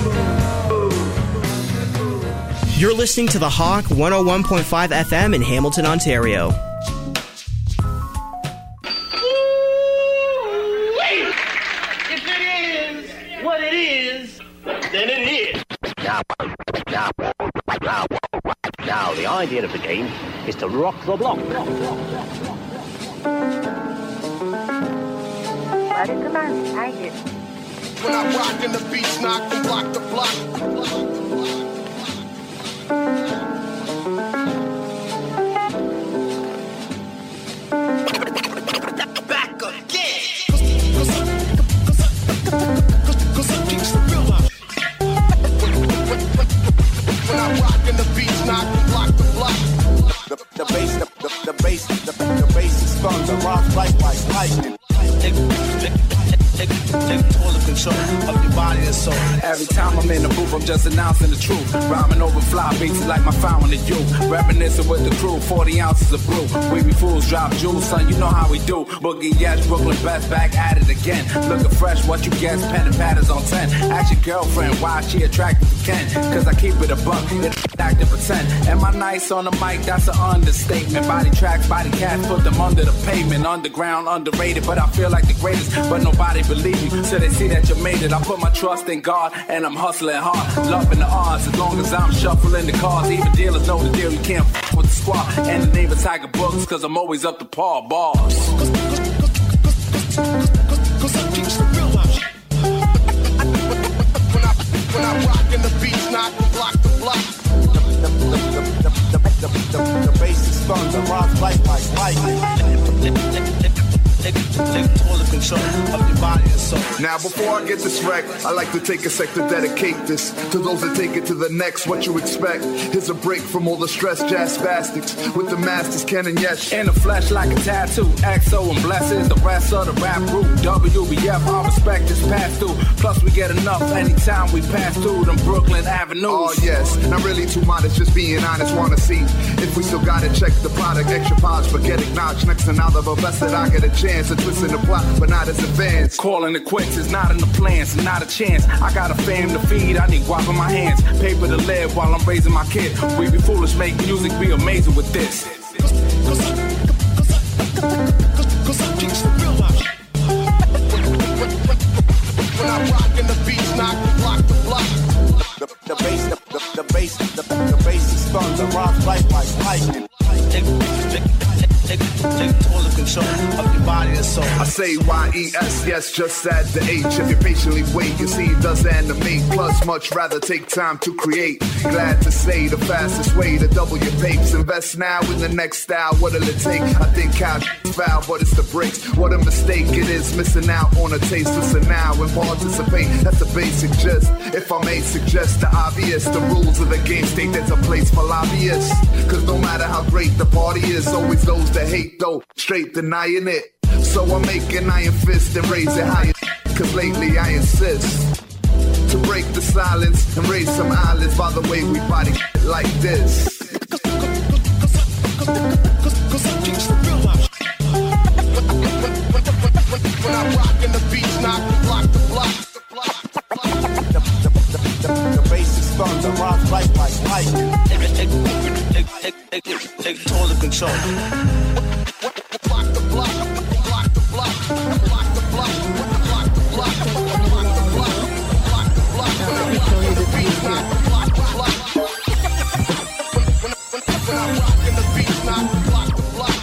You're listening to The Hawk 101.5 FM in Hamilton, Ontario. If it is what it is, then it is. Now, the idea of the game is to rock the block. When I rock in the beach, knock and block the block. Back again. Cause I keeps the real up. When I rock in the beach, knock and block the block. The bass is thunder, rhymes like lightning. Take total control of your body and soul. Every time I'm in the booth, I'm just announcing the truth. Rhyming over fly beats like my fountain of you. Reminiscing with the crew, 40 ounces of brew. We be fools, drop jewels, son, you know how we do. Boogie, yes, Brooklyn best, back at it again. Looking fresh, what you guess, pen and patterns on 10. Ask your girlfriend why she attracted to Ken. Cause I keep it a buck, it's acting pretend. Am I nice on the mic? That's an understatement. Body tracks, body cats, put them under the pavement. Underground, underrated, but I feel like the greatest. But nobody believe you, so they see that you made it. I put my trust in God, and I'm hustling hard. Loving the odds, as long as I'm shuffling the cards. Even dealers know the deal, you can't f with the squad. And the name of Tiger Books, cause I'm always up to par bars. Cause I keeps the real up. When I rock in the beach, knock and block the block. The bass is thunder, rhymes like lightning. Take total control of your body and soul. Now before I get this wreck, I like to take a sec to dedicate this to those that take it to the next. What you expect? Here's a break from all the stress, jazz spastics with the masters, Ken and Yesh. In the flesh like a tattoo, XO and blesses the rest of the rap group. WBF, our respect is passed through. Plus we get enough anytime we pass through them Brooklyn Avenues. Oh yes, not really too modest, just being honest. Wanna see if we still gotta check the product. Extra polish, but get acknowledged. Next to another, but best that I get a chance. A twist in the plot, but not as advanced. Calling it quits is not in the plans, not a chance. I got a fam to feed, I need guap in my hands. Paper to live while I'm raising my kid. We be foolish, make music, be amazing with this. Cause I keeps the real up. When I rock in the beach, knock and block the block. The bass is thunder, rhymes like lightning. Take total control of your body and soul. I say Y-E-S, yes, just add the H. If you patiently wait, you see it does animate. Plus, much rather take time to create. Glad to say the fastest way to double your papes. Invest now in the next style, what'll it take? I think how foul, but it's the breaks. What a mistake it is, missing out on a taste. Listen now and participate, that's the basic gist. If I may suggest the obvious, the rules of the game state there's a place for lobbyists. Cause no matter how great the party is, always those that hate though, straight denying it. So I make an iron fist and raise it higher. Cause lately I insist to break the silence and raise some eyelids by the way we body like this. Cause I keeps the real up. When I rock in the beach, knock and block the block. The bass is thunder, rhymes like lightning. Take total control. Block the block, block the block, block the block, block the block, block the block, block the block. When I rock in the beach, knock and block the block. When I rock in the beach, knock and block the block.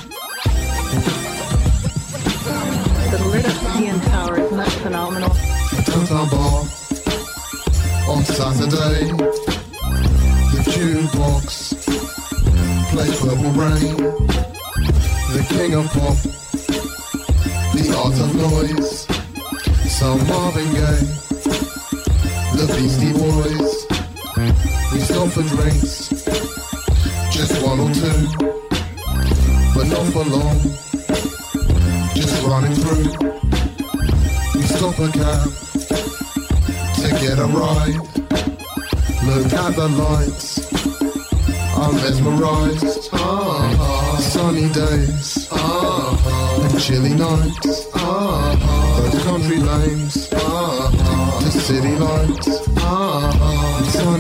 The lit up CN Tower is not phenomenal. Downtown bar on Saturday. The jukebox plays Purple Rain. The king of pop, the art of noise. Some Marvin Gaye, the Beastie Boys. We stop for drinks, just one or two, but not for long. Just running through. We stop a cab to get a ride. Look at the lights, I'm mesmerized. Sunny days, and chilly nights. Those country lanes, the city lights.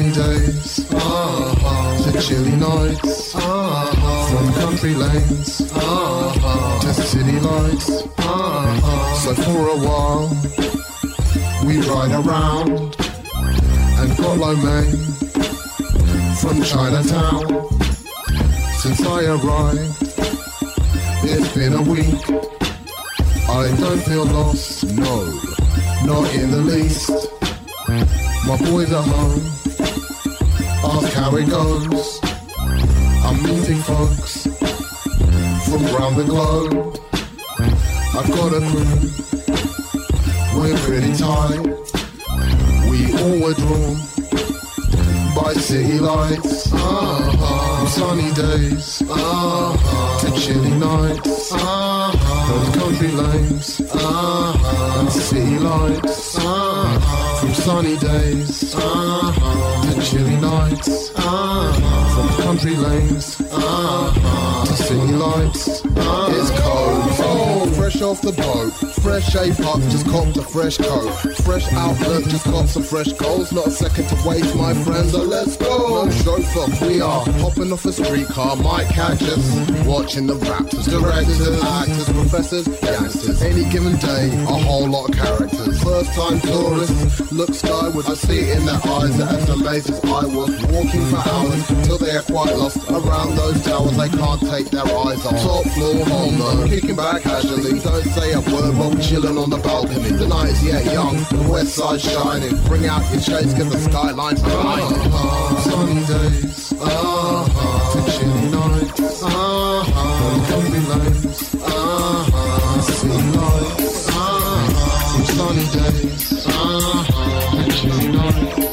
sunny days to chilly nights, from country lanes to city lights. So for a while we ride around and got lo mein from Chinatown. Since I arrived, it's been a week. I don't feel lost, no, not in the least. My boys at home, ask how it goes. I'm meeting folks from around the globe. I've got a crew, we're pretty tight. We all were drawn by city lights, from sunny days to chilly nights, from country lanes and city lights, from sunny days to chilly nights, from country lanes to city lights. It's cold, oh, fresh off the boat, fresh shape up, just copped a fresh coat, fresh outlook, just got some fresh goals. Not a second to waste, my friends, so let's go. No chauffeur, we are hopping off a streetcar, might catch us watching the rappers, directors, actors, professors, gangsters. Any given day, a whole lot of characters. First time tourists look skyward, I see it in their eyes, they're as amazed as I was. Walking for hours till they are quite lost around those towers, they can't take their eyes off. Top floor, home though, kicking back casually, don't say a word while we're chilling on the balcony. The night is yet young, the west side shining, bring out your shades, get the skyline behind. Sunny days to chilly nights, from country lanes, city lights, from sunny days to chilly nights.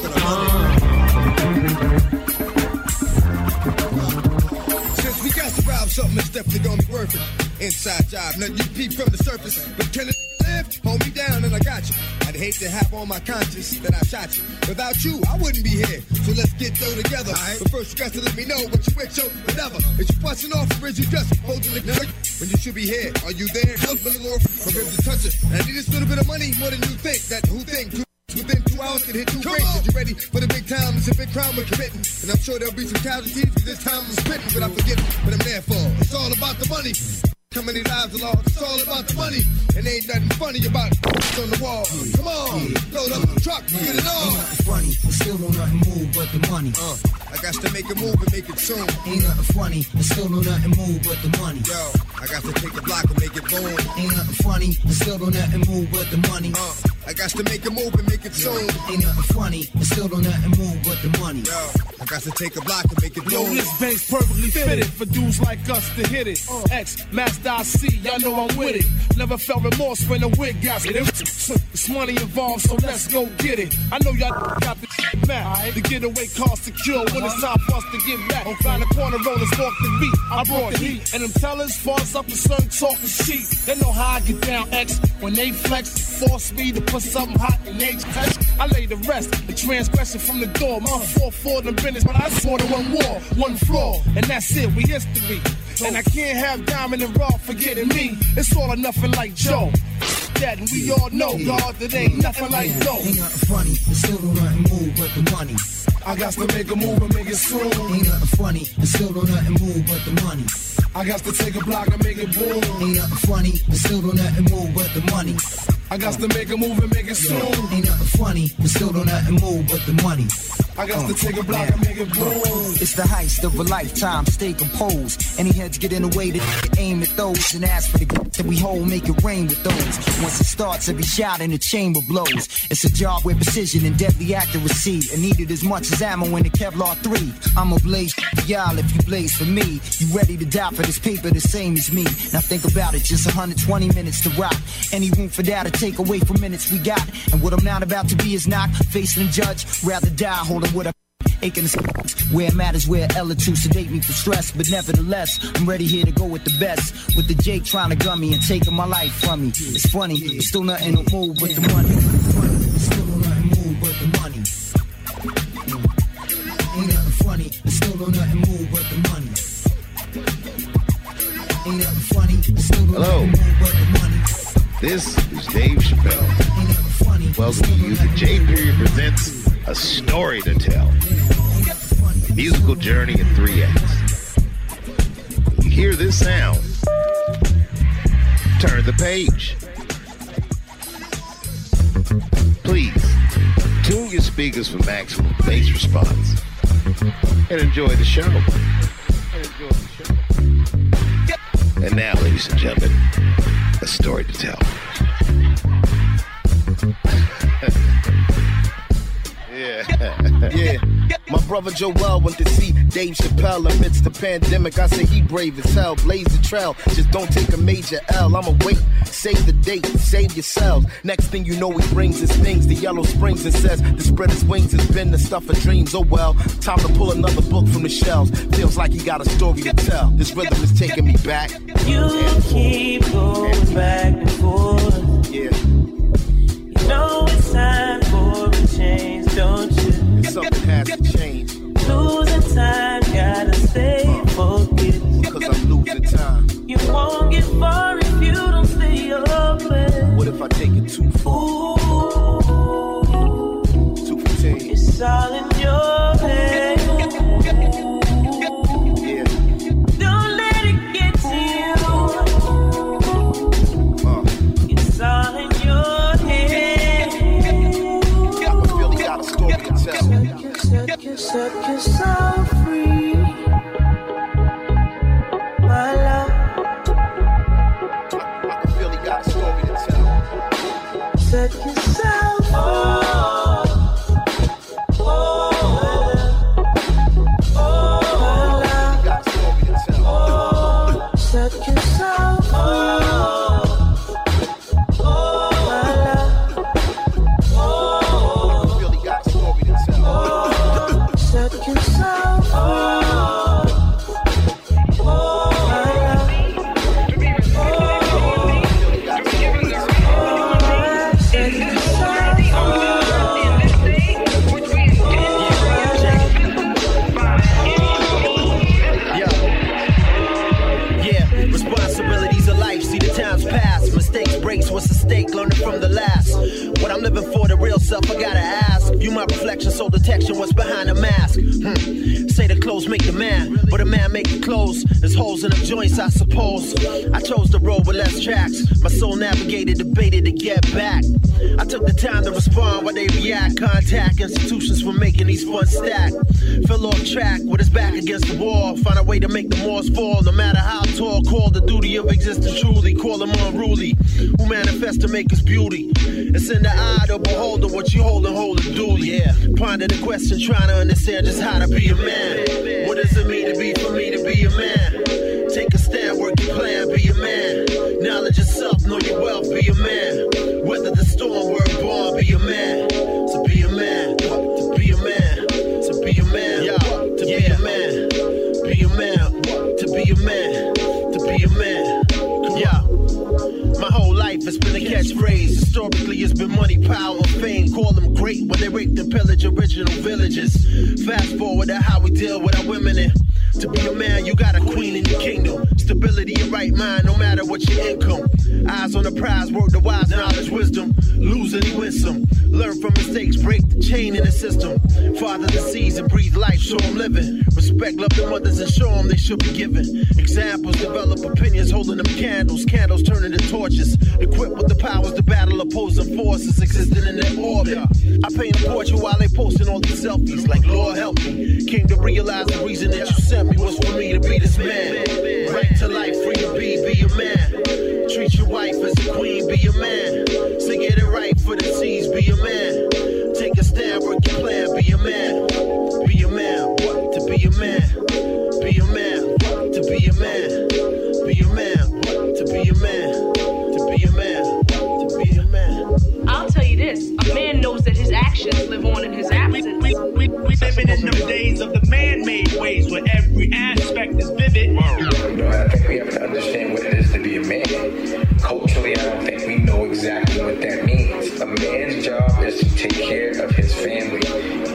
Since we got to rob something, it's definitely gonna be worth it. Inside job, nothing you peep from the surface, but can it live? Hold me down and I got you. I'd hate to have on my conscience that I shot you. Without you, I wouldn't be here. So let's get through together. Right. But first you got to let me know what you with, so whatever. Is you busting off or is you just holding the gun? When you should be here, are you there? Help me, Lord, from him to touch it. And I need this little bit of money more than you think. That who think? Within 2 hours can hit 2 rings. Are you ready for the big time? It's a big crime we're committing. And I'm sure there'll be some casualties, but this time I'm spitting. But I forget what I'm there for. It's all about the money. How many lives are lost? It's all about the money. And ain't nothing funny about it. It's on the wall. Come on, load up the truck, get it on. Ain't nothing funny, but still don't nothing move but the money. I got to make a move and make it soon. Ain't nothing funny, but still don't nothing move but the money. Yo, I got to take a block and make it boom. Ain't nothing funny, but still don't nothing move but the money. I got to make a move and make it soon. Ain't nothing funny, but still don't nothing move but the money. Yo, I got to take a block and make it boom. Yo, this bank's perfectly fitted for dudes like us to hit it. X, Master I.C., y'all know I'm with it. Never felt remorse when the wig got it. It's money involved, so let's go get it. I know y'all got the shit mad. The getaway car secure when it's time for us to get back. Find the corner rollers, walk the beat. I brought the heat. And them tellers, far as up the sun, talking sheep. They know how I get down, X. When they flex, force me to put something hot in they touch. I lay the rest, the transgression from the door. My 4-4 the business, but I swore to one war, one floor. And that's it, we history. And I can't have Diamond and Raw forgetting me. It's all or nothing like Joe. That and we all know, God, that ain't nothing like dope. Ain't nothing funny, but still don't nothing move but the money. I got to make a move and make it soon. Ain't nothing funny, but still don't nothing move but the money. I got to take a block and make it boom. Ain't nothing funny, but still don't nothing move but the money. I got to make a move and make it soon. Ain't nothing funny, but still don't nothing move but the money. I got to take a block and make it boom. It's the heist of a lifetime, stay composed. Any heads get in the way that aim at those and ask for the that we hold, make it rain with those. Once it starts, every shot in the chamber blows. It's a job where precision and deadly accuracy are needed as much as ammo in the Kevlar 3. I'm a blaze for y'all if you blaze for me. You ready to die for this paper the same as me. Now think about it, just 120 minutes to rock. Any room for that to take away from minutes we got. And what I'm not about to be is not facing a judge. Rather die holding what I aching where it matters, where Ella to sedate me for stress. But nevertheless, I'm ready here to go with the best. With the Jake trying to gun me and taking my life from me. It's funny, but still nothing to move but the money. Still nothing move but the money. Ain't nothing funny, but still nothing move but the money. Ain't nothing funny, but still nothing move but the money. This is Dave Chappelle. Welcome you to J Period Presents a story to tell. A musical journey in 3 acts. You hear this sound? Turn the page. Please, tune your speakers for maximum bass response and enjoy the show. And now, ladies and gentlemen, a story to tell. Yeah. My brother Joel went to see Dave Chappelle amidst the pandemic. I say he brave as hell, blaze the trail. Just don't take a major L. I'ma wait, save the date, save yourselves. Next thing you know, he brings his things to Yellow Springs and says to spread his wings has been the stuff of dreams. Oh well, time to pull another book from the shelves. Feels like he got a story to tell. This rhythm is taking me back. You keep going back and forth. Yeah. You know it's time for a change, don't you? Something has to change. Losing time, gotta stay focused. Because I'm losing time. You won't get far if you don't stay open. What if I take it too far? Ooh, 215. it's all in your head. Yeah. Don't let it get to you. It's all in your head. I can feel he got a story to tell. Set yourself free, my love. I can feel he got a story to tell. Set yourself free. He got a story to tell. Set yourself free, my love. I feel he got a story to tell. Set yourself free. What's the stake? Learning from the last. What I'm living for, the real self, I gotta ask. You my reflection, soul detection, what's behind the mask? Say the clothes make the man, but a man make the clothes. There's holes in the joints, I suppose. I chose the road with less tracks. My soul navigated, debated to get back. I took the time to respond while they react. Contact institutions for making these funds stack. Fell off track with his back against the wall. Find a way to make the walls fall, no matter how tall. Call the duty of existence truly. Call him unruly. Who manifest to make his beauty? It's in the eye of the beholder. What you holding, hold it duly. Yeah. Ponder the question, trying to understand just how to be a man. What does it mean to be for me to be a man? Take a stand, work your plan, be a man. Knowledge yourself, know your wealth, be a man. Weather the storm, work born, be a man. To be a man, to be a man, to be a man, to be a man, be a man, to be a man, to be a man. Yeah. My whole life has been a catchphrase. Historically, it's been money, power, fame. Call them great when they raped and pillage original villages. Fast forward to how we deal with our women and to be a man, you got a queen in your kingdom. Stability, your right mind, no matter what your income. Eyes on the prize, work the wise, knowledge, wisdom. Lose and win some. Learn from mistakes, break the chain in the system. Father the seas and breathe life, show them living. Respect, love the mothers and show them they should be given. Examples, develop opinions, holding them candles. Candles turning to torches. Equipped with the powers to battle opposing forces existing in their orbit. I paint a portrait while they posting all these selfies. Like, Lord help me. Came to realize the reason that you sent me was for me to be this man. Right to life, free to be a man. Treat your wife as a queen, be a man. So get it right for the seas, be a man. Take a stand, work your plan, be a man. Be a man, what? To be a man. Be a man, what? To be a man. Be a man, what? To be a man. To be a man, what? To be a man. I'll tell you this, a man knows that his actions live on in his absence. We living in the days of the man-made ways where every aspect is vivid. I think we have to understand what it is to be a man. Culturally, I don't think we know exactly what that means. A man's job is to take care of his family.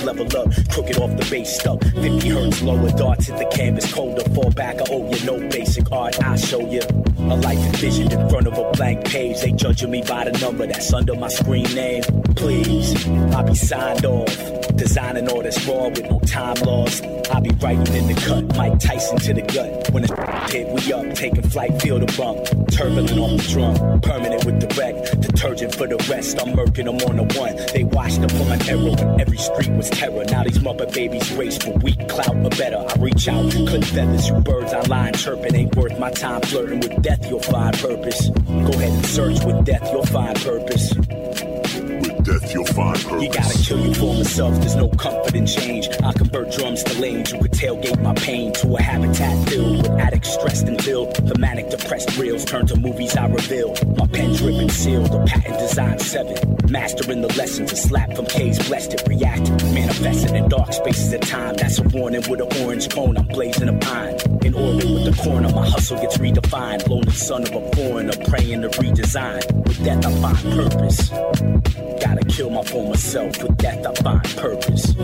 level up, crooked off the base stuck. 50 hertz lower, darts hit the canvas colder. Fall back, I owe you no basic art. I show you a life envisioned in front of a blank page. They judging me by the number that's under my screen name. Please, I'll be signed off. Designing all this raw with no time lost. I'll be writing in the cut, Mike Tyson to the gut. When the hit, we up, taking flight, feel the bump. Turbulent on the drum, permanent with the wreck. Detergent for the rest, I'm murking them on the one. They washed up on error when every street was terror. Now these mother babies race for weak clout or better. I reach out, clip feathers, you birds online chirping. Ain't worth my time flirting with death, you'll find purpose. Go ahead and search with death, you'll find purpose. Death, you'll find purpose. You gotta kill your former self, there's no comfort in change. I convert drums to lanes, you could tailgate my pain to a habitat filled with addicts stressed until the manic depressed reels turn to movies I reveal. My pen dripping sealed, a patent design 7. Mastering the lessons, a slap from K's blessed it. React, manifesting in dark spaces of time. That's a warning with an orange cone, I'm blazing a pine. In orbit with the corner, my hustle gets redefined. Lonely son of a foreigner, praying to redesign. With death I find purpose. Gotta kill my former self, with death I find purpose.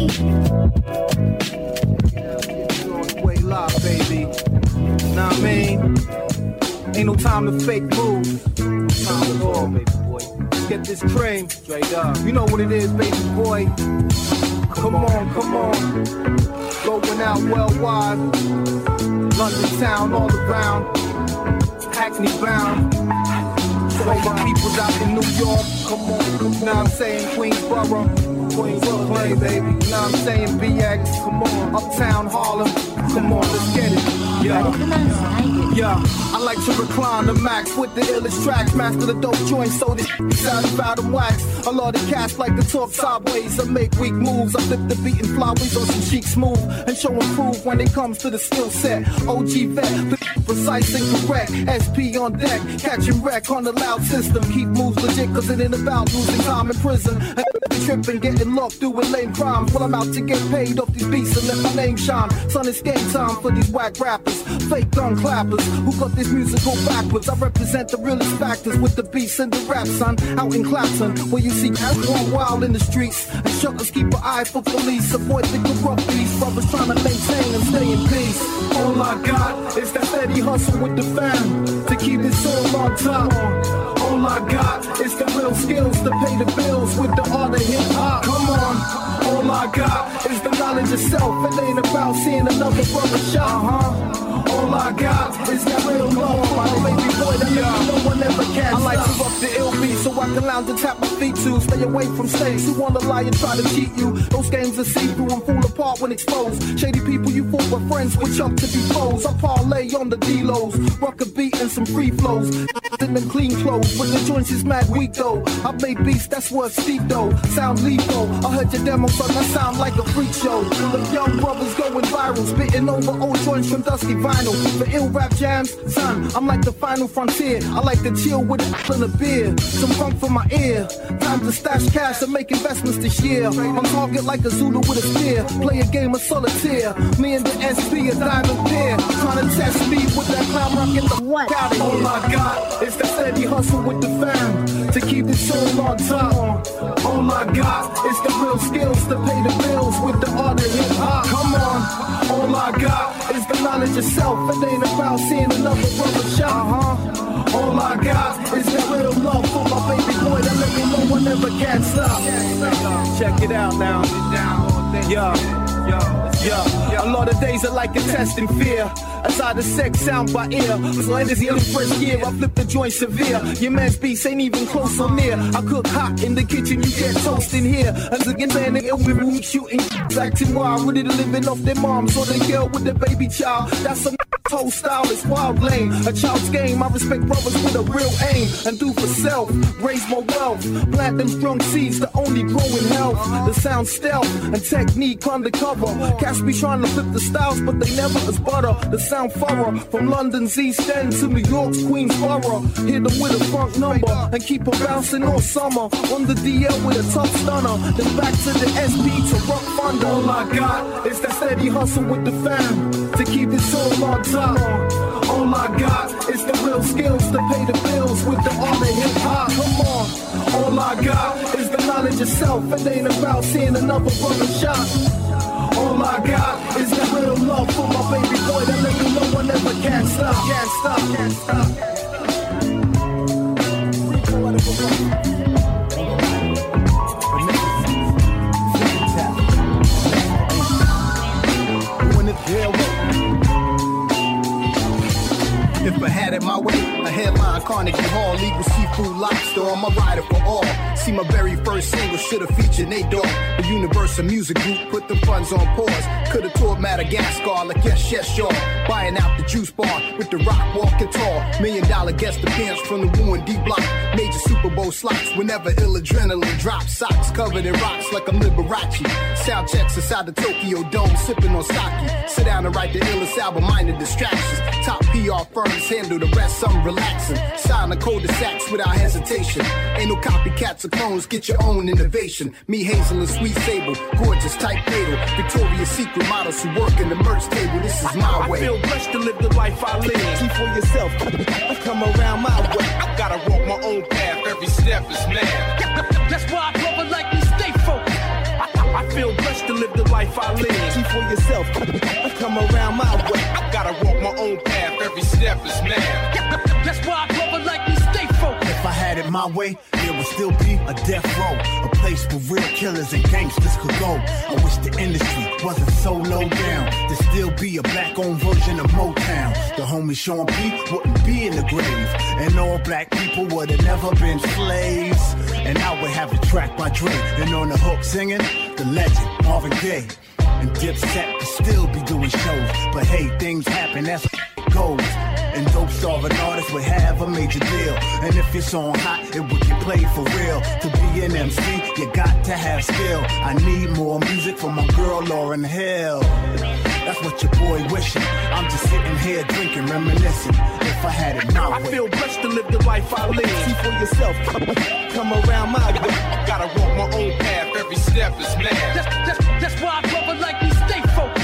Way live, baby. Know what I mean? Ain't no time to fake moves. Time to ball, baby boy. Get this cream. Straight up. You know what it is, baby boy. Come on, come on. Going out worldwide. London town all around. Hackney bound. So my people's out in New York. Come on. Now I'm saying Queensboro. Brooklyn, baby. Now I'm saying BX. Come on. Uptown Harlem. Come on, let's get it. Yeah, I like to recline the max with the illest tracks. Master the dope joints so this satisfied and wax. A lot of cats like to talk sideways. I make weak moves. I flip the beat and flyways on some cheek smooth and show and prove when it comes to the skill set. OG vet, precise and correct. SP on deck, catching wreck on the loud system. Keep moves legit cause it ain't about losing time in prison. Tripping, getting locked, doing lame crimes. Well, I'm out to get paid off these beats and let my name shine. Son, it's game time for these whack rappers, fake gun clappers who got this musical backwards. I represent the realest factors with the beats and the rap, son. Out in Clapton, where you see cats going wild in the streets, and shuckers keep an eye for police. Avoid the corrupt beats, brothers trying to maintain and stay in peace. All I got is that steady hustle with the fam to keep this all on top. All I got is the real skills to pay the bills with the art of hip-hop. Come on. All I got is the knowledge of self. It ain't about seeing another brother shot, All I got is that real love for my baby boy that no one ever can. I like to rock the ill beat so I can lounge and tap my feet to stay away from snakes who wanna lie and try to cheat you. Those games are see-through and fall apart when exposed. Shady people you thought were friends switch up to be foes. I parlay on the D-lows, rock a beat and some free flows. In them clean clothes, but the joints is mad weak though. I've made beats that's worth steep though. Sound lethal. I heard your demo, son, that sound like a freak show. The young brothers going viral, spitting over old joints from dusty vinyl. For ill rap jams, son, I'm like the final frontier. I like to chill with a and a beer, some funk for my ear. Time to stash cash and make investments this year. On target like a Zulu with a spear. Play a game of solitaire. Me and the SP a diamond pair. Trying to test me with that clown rock in the what? Out of here. All I got is that steady hustle with the fam to keep this soul on top. All I got is the real skills to pay the bills with the art of hip hop. Come on. All I got is the knowledge of self. It ain't about seeing another brother shot. All I got is that real love for my baby boy that let me know I never can stop. Check it out now. Yeah. A lot of days are like a test in fear. As I the sex sound by ear. So energy in the first year, I flip the joint severe. Your man's beats ain't even close or near. I cook hot in the kitchen, you get toast in here. And again, man, we shooting acting wild, ready to living off their moms or the girl with the baby child. That's some whole style is wild lane. A child's game, I respect brothers with a real aim. And do for self, raise more wealth. Plant them strong seeds that only grow in health. The sound stealth and technique undercover. Cats be trying to flip the styles, but they never as butter. The sound thorough, from London's East End to New York's Queensboro. Hit them with a funk number and keep them bouncing all summer. On the DL with a tough stunner. Then back to the SP to rock thunder. All I got is that steady hustle with the fam to keep this all on top. All I got it's the real skills to pay the bills with the art of hip hop. Come on, all I got is the knowledge of self. It ain't about seeing another brother shot. All I got is the real love for my baby boy that let me know I never can't stop, can't stop, can't stop. If I had it my way, a headline, Carnegie Hall, legal seafood lobster on my rider for all. See, my very first single should've featured Nate Dogg. The Universal Music Group put the funds on pause. Could've toured Madagascar like yes, y'all. Buying out the juice bar with the rock walking tall. $1 million guest appearance from the Wu and D Block. Major Super Bowl slots whenever ill adrenaline drops. Socks covered in rocks like I'm Liberace. Sound checks inside the Tokyo Dome, sipping on sake. Sit down and write the illest album, minor distractions. Top PR firms handle the rest, I'm relaxing. Sign the cul-de-sacs without hesitation. Ain't no copycats or clones, get your own innovation. Me, Hazel, and Sweet Sable, gorgeous, tight fatal. Victoria's Secret models who work in the merch table, this is my way. I feel blessed to live the life I live. See for yourself, come around my way. I gotta walk my own path, every step is mad. That's why I brother like me stay focused. I feel blessed to live the life I live. See for yourself, come around my way. I gotta walk my own path, every step is mad. That's why I brother like me stay focused. If I had it my way, there would still be a death row, a place where real killers and gangsters could go. I wish the industry wasn't so low down. There'd still be a black-owned version of Motown. The homie Sean P wouldn't be in the grave, and all black people would have never been slaves. And I would have a track by Dre, and on the hook singing the legend Marvin Gaye. And Dipset could still be doing shows, but hey, things happen, that's how it goes. And dope starving artists would have a major deal. And if it's on hot, it would get played for real. To be an MC, you got to have skill. I need more music for my girl Lauryn Hill. That's what your boy wishing. I'm just sitting here drinking, reminiscing. If I had it my way. I feel blessed to live the life I live. See for yourself, come around my way. Gotta walk my own path, every step is mad. That's why I brother like me stay focused.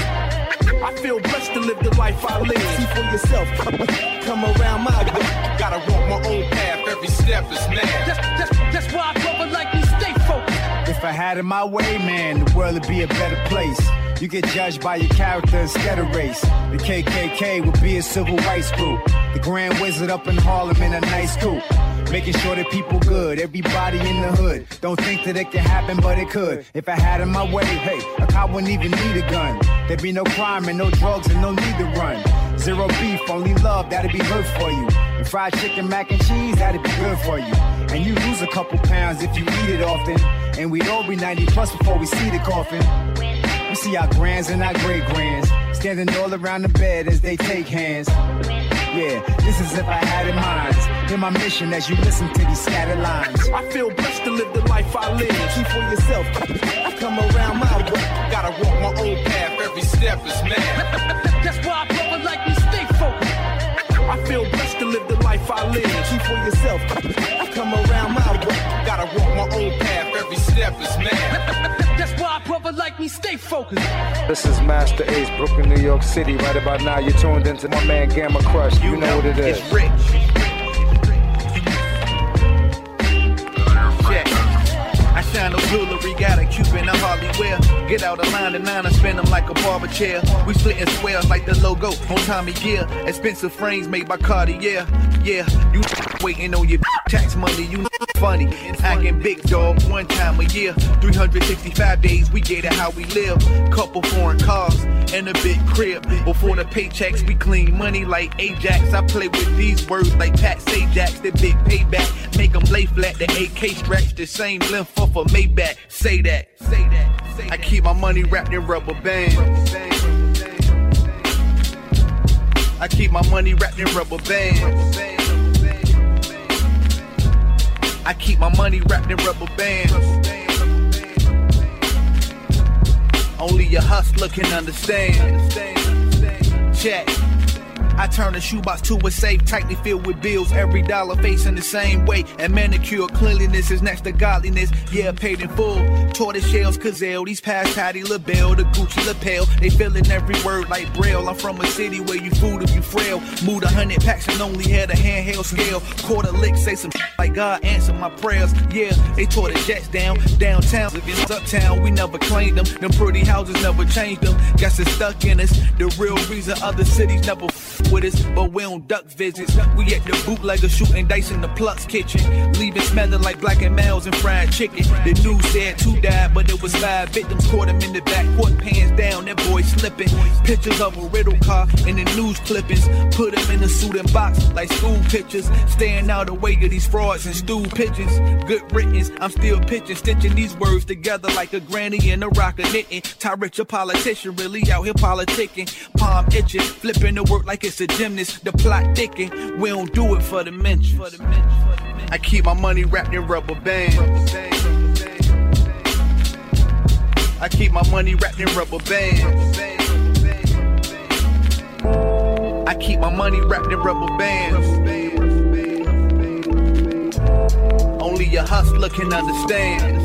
I feel blessed to live the life I live. See for yourself, come around my way. Gotta walk my own path, every step is mad. That's why I brother like me stay focused. If I had it my way, man, the world would be a better place. You get judged by your character instead of race. The KKK would be a civil rights group. The Grand Wizard up in Harlem in a nice coupe. Making sure that people good, everybody in the hood. Don't think that it can happen, but it could. If I had it my way, hey, a cop wouldn't even need a gun. There'd be no crime and no drugs and no need to run. Zero beef, only love, that'd be good for you. And fried chicken, mac and cheese, that'd be good for you. And you lose a couple pounds if you eat it often. And we'd all be 90 plus before we see the coffin. We see our grands and our great grands standing all around the bed as they take hands. Yeah, this is if I had in mind. Hear my mission as you listen to these scattered lines. I feel blessed to live the life I live. See for yourself, come around my way. Gotta walk my own path, every step is mad. That's why I brother like me stay focused. I feel blessed to live the life I live. See for yourself, come around my way. Gotta walk my own path, every step is mad. That's why I brother like me stay focused. This is Master Ace, Brooklyn, New York City. Right about now, you're tuned into my man Gamma Crush. You know what it is. It's rich. I shine no jewelry, got a Cuban I hardly wear. Get out of line and nine and spin them like a barber chair. We splitting squares like the logo on Tommy Gear. Expensive frames made by Cartier. Yeah, you waiting on your tax money, you funny. Acting big dog one time a year. 365 days, we get it how we live. Couple foreign cars and a big crib. Before the paychecks, we clean money like Ajax. I play with these words like Pat Sajak. The big payback, make them lay flat. The AK stretch the same length off a Maybach. Say that. I keep my money wrapped in rubber bands. I keep my money wrapped in rubber bands. I keep my money wrapped in rubber bands. Only a hustler can understand. Check. I turn a shoebox to a safe, tightly filled with bills. Every dollar facing the same way. And manicure cleanliness is next to godliness. Yeah, paid in full. Tortoise shells, Cazelle, these past Patty LaBelle, the Gucci lapel. They feeling every word like Braille. I'm from a city where you food if you frail. Moved 100 packs and only had a handheld scale. Quarter lick, say some like God answer my prayers. Yeah, they tore the jets down. Downtown, living uptown, we never claimed them. Them pretty houses never changed them. Guess it's stuck in us. The real reason other cities never with us, but we don't duck visits. We at the bootlegger shooting dice in the Plux kitchen, leaving smelling like black and males and fried chicken. The news said 2 died, but it was 5 victims. Caught him in the back, put pants down, that boy slipping. Pictures of a riddle car in the news clippings. Put him in a suit and box like school pictures. Staying out of the way of these frauds and stool pigeons. Good riddance, I'm still pitching, stitching these words together like a granny and a rocker knitting. Ty Rich, a politician, really out here politicking. Palm itching, flipping the work like it's a gymnast. The plot thicking, we don't do it for the mention. I keep my money wrapped in rubber bands. I keep my money wrapped in rubber bands. I keep my money wrapped in rubber bands. Only a hustler can understand.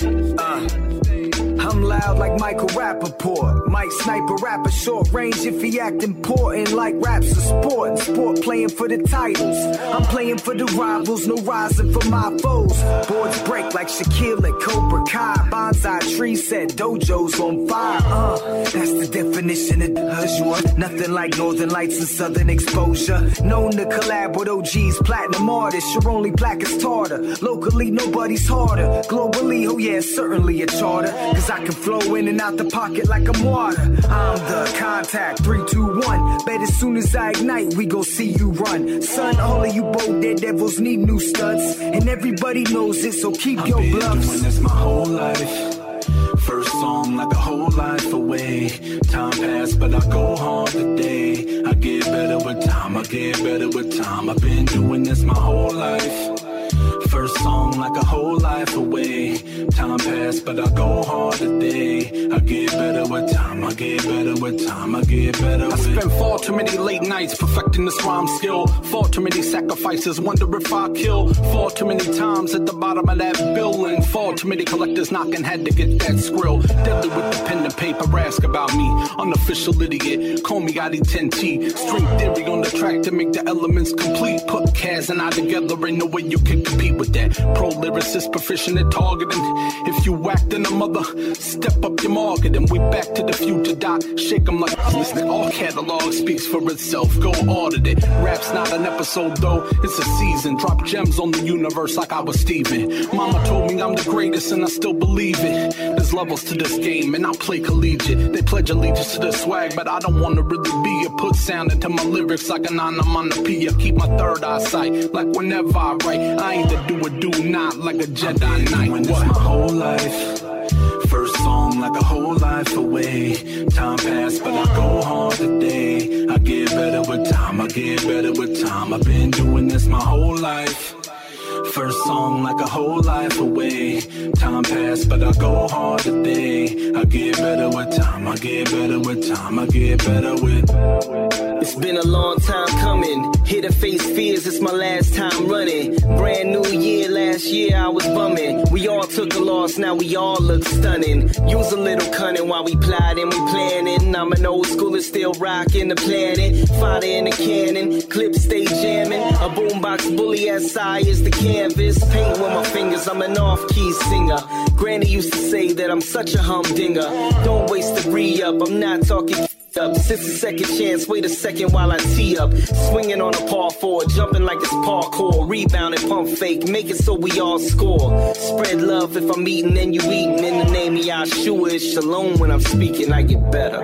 I'm loud like Michael Rappaport. Might snipe a rapper short range if he act important. Like rap's a sport, sport playing for the titles. I'm playing for the rivals, no rising for my foes. Boards break like Shaquille at Cobra Kai. Bonsai tree set, dojos on fire. That's the definition of usual. Nothing like Northern Lights and Southern exposure. Known to collab with OGs, platinum artists. You're only black as tartar. Locally, nobody's harder. Globally, oh yeah, certainly a charter. Cause I can flow in and out the pocket like I'm water. I'm the contact, 3, 2, 1. Bet as soon as I ignite, we gon' see you run. Son, all of you bold dead devils need new studs. And everybody knows it, so keep your bluffs. I've been doing this my whole life. First song like a whole life away. Time passed, but I go hard today. I get better with time, I get better with time. I've been doing this my whole life. First song like a whole life away. Time passed, but I go hard today. I get better with time, I get better with time, I get better with. I spent far too many late nights perfecting this rhyme skill. Far too many sacrifices, wonder if I kill. Far too many times at the bottom of that bill. And far too many collectors knocking head to get that skrill. Deadly with the pen and paper, ask about me. Unofficial idiot, call me ID10T. String theory on the track to make the elements complete. Put Kaz and I together, ain't no way you can compete with that. Pro lyricist proficient at targeting. If you whacked in a mother, step up your marketing. We back to the future, doc. Shake them like listen. All catalog speaks for itself. Go audit it. Rap's not an episode though, it's a season. Drop gems on the universe like I was Steven. Mama told me I'm the greatest and I still believe it. There's levels to this game and I play collegiate. They pledge allegiance to the swag, but I don't wanna really be a put sound into my lyrics like an onomatopoeia. Keep my third eyesight like whenever I write. I ain't the do or do not like a Jedi Knight. Doing this my whole life. First song like a whole life away. Time passed, but I go hard today. I get better with time, I get better with time. I've been doing this my whole life. First song like a whole life away. Time passed, but I go hard today. I get better with time, I get better with time, I get better with. It's been a long time coming. Here to face fears, it's my last time running. Brand new year, last year I was bumming. We all took a loss, now we all look stunning. Use a little cunning while we plotting, we planning. I'm an old schooler, still rocking the planet. Fire in the cannon, clips stay jamming. A boombox bully as high as the canvas. Paint with my fingers, I'm an off-key singer. Granny used to say that I'm such a humdinger. Don't waste the re-up, I'm not talking up. Since the second chance, wait a second while I tee up. Swinging on a par 4, jumping like it's parkour. Rebounding, pump fake, make it so we all score. Spread love if I'm eating and you eating. In the name of Yahshua, it's shalom when I'm speaking. I get better.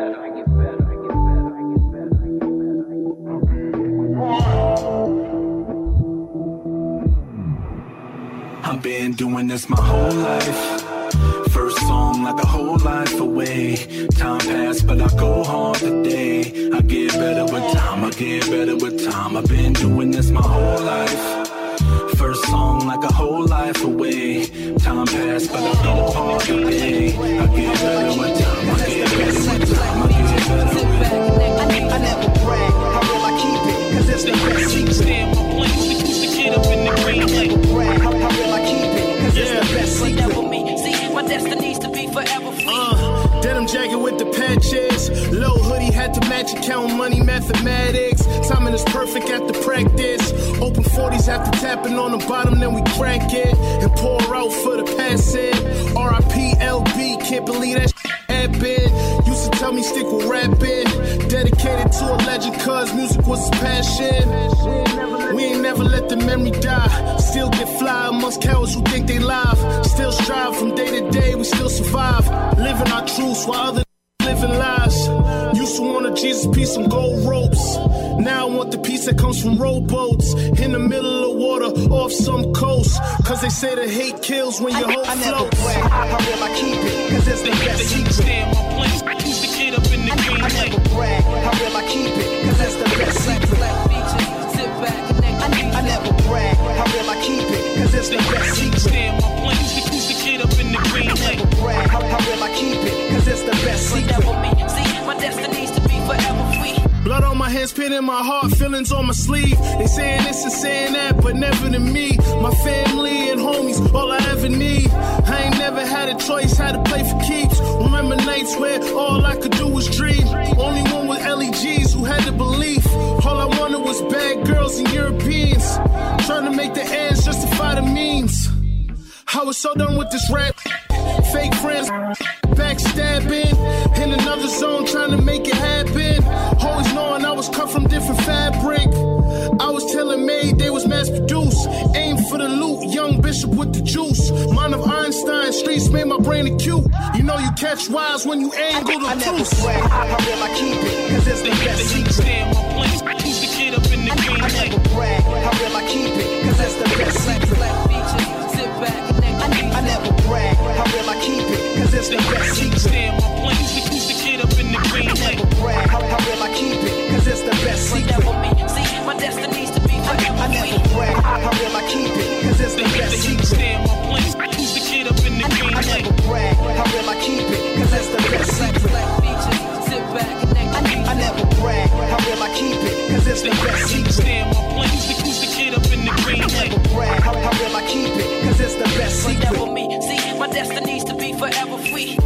I've been doing this my whole life. First song like a whole life away. Time passed, but I go hard today. I get better with time, I get better with time. I've been doing this my whole life. First song like a whole life away. Time passed, but I go hard today. I get better with time, I get better with time, I get better with. I never brag, I mathematics. Timing is perfect at the practice. Open 40s after tapping on the bottom, then we crank it and pour out for the passing. R.I.P. LB, can't believe that shit happened. Used to tell me stick with rapping. Dedicated to a legend, cause music was his passion. We ain't never let the memory die. Still get fly amongst cowards who think they live. Still strive from day to day, we still survive. Living our truths while others living lies. Used to want a Jesus piece, some gold ropes. Now I want the piece that comes from rowboats. In the middle of water, off some coast. Cause they say the hate kills when your hope floats. I never brag, how real I keep it, cause it's the best secret. I never brag, how real I keep it, cause it's the best secret. I never brag, how real I keep it, cause it's the best secret. I never brag, how real I keep it, cause it's the best secret. See, my destiny's to be forever free. Blood on my hands, pain in my heart, feelings on my sleeve. They saying this and saying that, but never to me. My family and homies, all I ever need. I ain't never had a choice, had to play for keeps. Remember nights where all I could do was dream. Only one with LEGs who had the belief. All I wanted was bad girls and Europeans. Trying to make the ends justify the means. I was so done with this rap. Fake friends, backstabbing. In another zone, trying to make it happen. Always knowing I was cut from different fabric. I was tailor-made, they was mass-produced. Aim for the loot, young bishop with the juice. Mind of Einstein, streets made my brain acute. You know you catch wise when you angle the I never truth. swear, how real I keep it, cause it's the best secret. I never brag, how real I keep it, cause it's the best secret. I never brag, how real I keep it, cause it's the best secret. I never brag, how real I keep it, cause it's the best secret. See, my destiny's to be forever I never brag, how real I keep it, cause it's the best secret. I never brag, how real I keep it, cause it's the best secret. I never brag, how real I keep it, cause it's the best secret. I never brag, how real I keep it, cause it's the best secret. See, my destiny's to be forever free.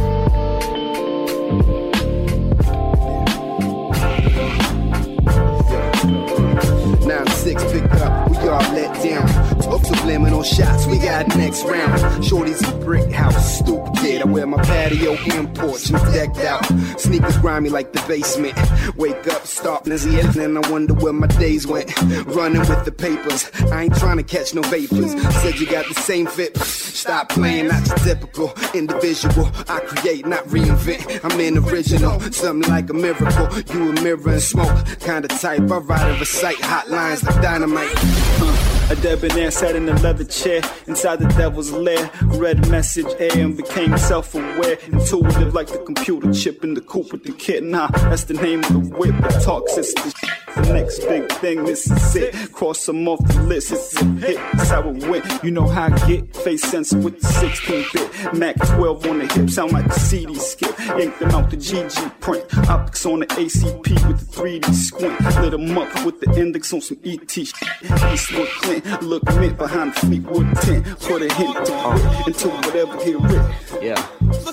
Now 6 picked up, we all let down. Took subliminal shots, we got next round. Shorty's a brick house, stupid kid. I wear my patio imports and decked out. Sneakers grimy like the basement. Wake up, start busy, and I wonder where my days went. Running with the papers, I ain't trying to catch no vapors. Said you got the same fit, stop playing, not your typical individual. I create, not reinvent, I'm an original. Something like a miracle, you a mirror and smoke. Kinda type, I ride and recite hotlines like dynamite. A debonair sat in a leather chair inside the devil's lair. Read message air and became self-aware. Intuitive like the computer chip in the coupe with the kid. Nah, that's the name of the whip. The talk says the next big thing, this is it. Cross them off the list, it's a hit. That's how it went. You know how I get. Face sense with the 16-bit. Mac 12 on the hip, sound like a CD skip. Yank them out the GG print. Optics on the ACP with the 3D squint. Lit them up with the index on some ET shit. Eastwood Clint. Look mint behind the Fleetwood tent. Put a hint to it into whatever get writ. Yeah.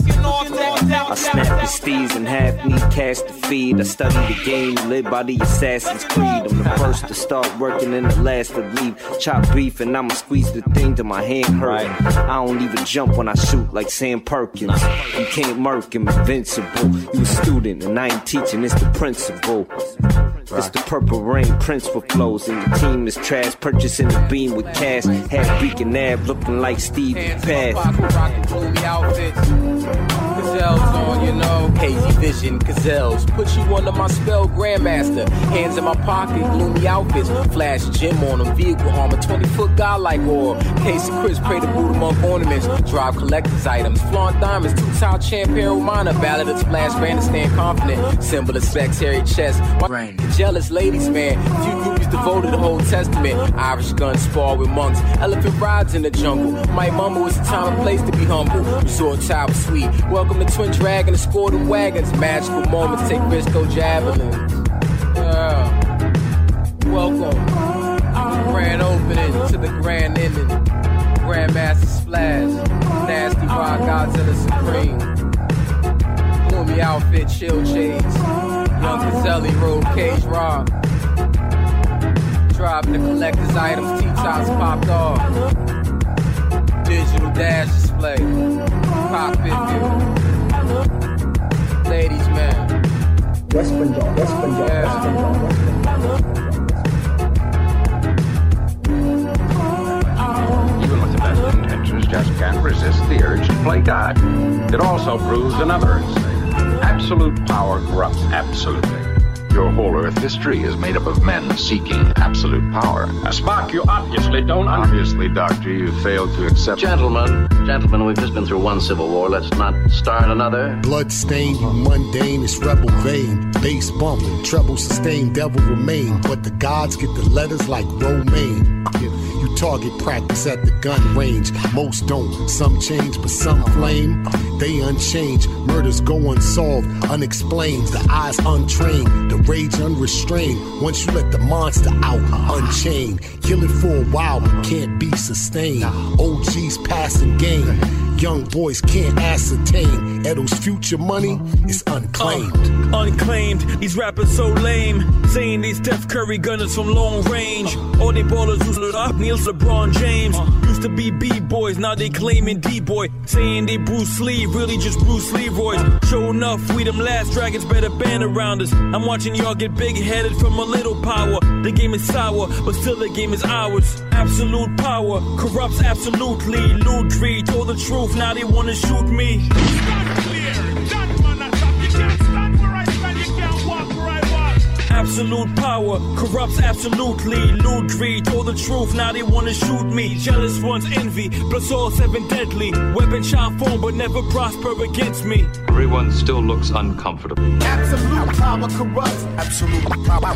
I snap the steez in half, need cash to feed. I study the game, live by the Assassin's Creed. I'm the first to start working and the last to leave. Chop beef and I'ma squeeze the thing till my hand hurt. I don't even jump when I shoot like Sam Perkins. You can't murk him, invincible. You a student and I ain't teaching, it's the principal. It's the Purple Rain Prince for flows. And the team is trash, purchasing the beam with cash. Half Beacon Ave looking like Steve Pass. Rockin' gloomy outfits. Gazelles on, you know. Hazy vision, gazelles. Put you under my spell, Grandmaster. Hands in my pocket, gloomy outfits. Flash gym on them, vehicle armor. 20-foot guy like orb. Case of Chris, pray to Buddha monk ornaments. Drive collector's items. Flaunt diamonds, two-tile champion Romana. Ballad of splash, bandstand confident. Symbol of sex, hairy chest. Jealous ladies, man. Few groupies devoted the whole testament. Irish guns spar with monks. Elephant rides in the jungle. My mama was the time and place to be humble. Resort tower suite. Welcome to Twin Dragon, escort of wagons. Magical moments, take risks, go javelin. Yeah. Welcome. Grand opening to the grand ending. Grandmaster Splash. Nasty Rock, Godzilla Supreme. Gloomy outfit, chill shades. Young Zelly Road, Cage Rob. Dropping the collector's items, T-tops popped off. Digital dash display. Pop it, ladies, man. West Punjab, West Punjab, yeah. West Punjab, West Punjab. Even with the best intentions, just can't resist the urge to play God. It also proves another insight. Absolute power corrupts absolutely. Your whole Earth history is made up of men seeking absolute power. Spock, you obviously don't... Obviously, Doctor, you failed to accept... Gentlemen, we've just been through one civil war. Let's not start another. Bloodstained, you mundane, it's rebel vein. Bass bumping, treble sustained, devil remain. But the gods get the letters like Romaine. You target practice at the gun range. Most don't, some change, but some flame. They unchanged, murders go unsolved, unexplained. The eyes untrained, the rage unrestrained. Once you let the monster out, unchained. Kill it for a while, but can't be sustained. OGs passing game, young boys can't ascertain. Edo's future money is unclaimed. Unclaimed, these rappers so lame. Saying these Steph Curry gunners from long range. All they ballers who stood up, Neil's LeBron James. Used to be B-boys, now they claiming D-boy. Saying they Bruce Lee, really just Bruce Leroy. Sure enough, we them last dragons better band around us. I'm watching y'all get big-headed from a little power. The game is sour, but still the game is ours. Absolute power, corrupts absolutely. Ludwig told the truth, now they wanna shoot me. Absolute power, corrupts absolutely. Ludwig told the truth, now they wanna shoot me. Jealous ones envy, plus all seven deadly. Weapon shot form, but never prosper against me. Everyone still looks uncomfortable. Absolute power corrupts. Absolute power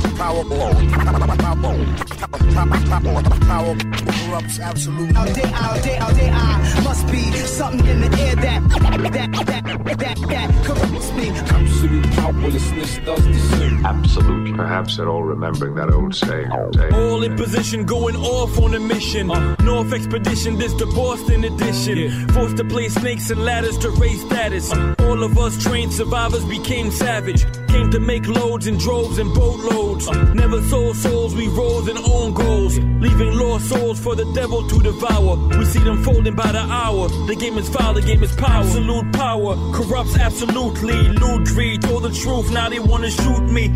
corrupts. Absolute. All day, must be something in the air that corrupts me. Absolute powerlessness does the same. Absolutely. Perhaps they're all remembering that old saying. All in position, going off on a mission. North expedition, this the Boston edition. Forced to play snakes and ladders to raise status. All of us trained survivors became savage. Came to make loads in droves and boatloads. Never sold souls, we rose in own goals. Leaving lost souls for the devil to devour. We see them folding by the hour. The game is foul, the game is power. Absolute power, corrupts absolutely. Ludwig told the truth, now they wanna shoot me.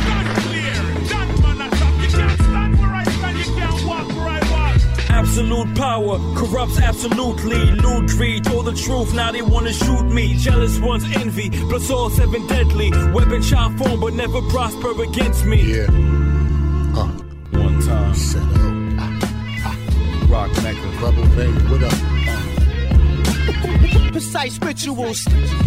Absolute power, corrupts absolutely. Ludwig told the truth, now they wanna shoot me. Jealous ones envy, plus all seven deadly. Weapon shot form, but never prosper against me. Yeah. One time. Set up. Rock Mecca. Rebel Vein, what up? Precise rituals.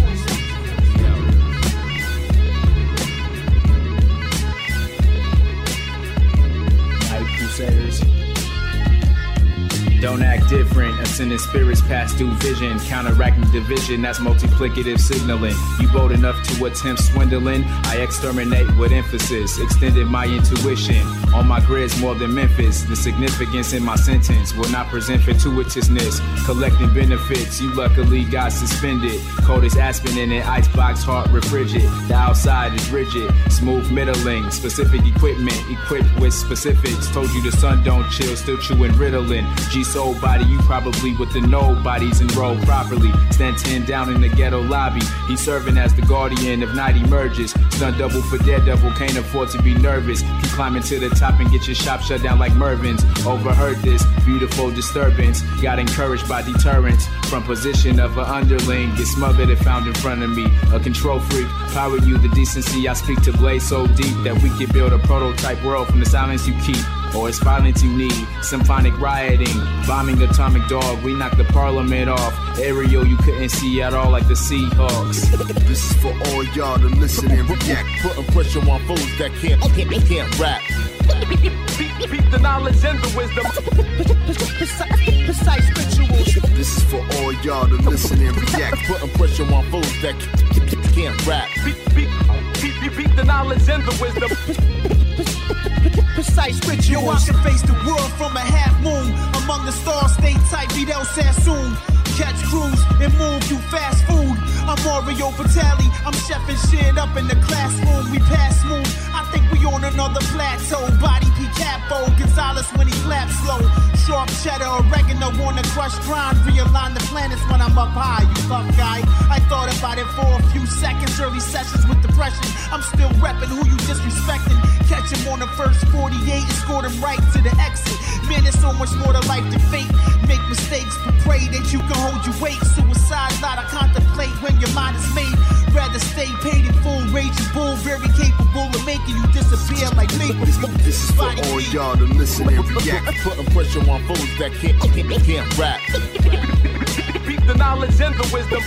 Night Crusaders. Don't act different, ascending spirits pass through vision. Counteracting division, that's multiplicative signaling. You bold enough to attempt swindling, I exterminate with emphasis. Extended my intuition, on my grids more than Memphis. The significance in my sentence will not present fortuitousness. Collecting benefits, you luckily got suspended. Cold as aspen in an icebox, heart refrigerated. The outside is rigid, smooth middling. Specific equipment, equipped with specifics. Told you the sun don't chill, still chewing Ritalin. G-Soul body, you probably with the nobodies enrolled properly. Stand 10 down in the ghetto lobby. He's serving as the guardian of night emerges. Stunt double for Daredevil, can't afford to be nervous. Keep climbing to the top and get your shop shut down like Mervin's. Overheard this beautiful disturbance. Got encouraged by deterrence. From position of an underling, get smothered and found in front of me. A control freak, power you the decency. I speak to blaze so deep that we can build a prototype world from the silence you keep. Or it's violence you need, symphonic rioting, bombing atomic dog, we knocked the parliament off. Aerial you couldn't see at all like the Seahawks. This is for all y'all to listen and react. Putting pressure on fools that can't rap. Beat the knowledge and the wisdom. Precise rituals. This is for all y'all to listen and react. Putting pressure on fools that can't rap. Beat the knowledge and the wisdom. Precise rituals. Yo, I can face the world from a half moon. Among the stars, stay tight, Fidel Sassoon. Catch crews and move you fast food. I'm Mario Batali, I'm chefing shit up in the classroom. We pass smooth, I think we on another plateau. Body P Capo, Gonzalez when he claps slow. Sharp cheddar, oregano on the crush grind. Realign the planets when I'm up high, you fuck guy. I thought about it for a few seconds. Early sessions with depression, I'm still repping who you disrespecting. Catch him on the first 48 and score him right to the exit. Man, there's so much more to life than fate. Make mistakes, but pray that you can hold your weight. Suicide, lot I contemplate when your mind is made. Rather stay paid in full, raging bull, very capable of making you disappear like me. This is for all y'all to listen and react. Putting pressure on foes that can't rap. Beat the knowledge and the wisdom.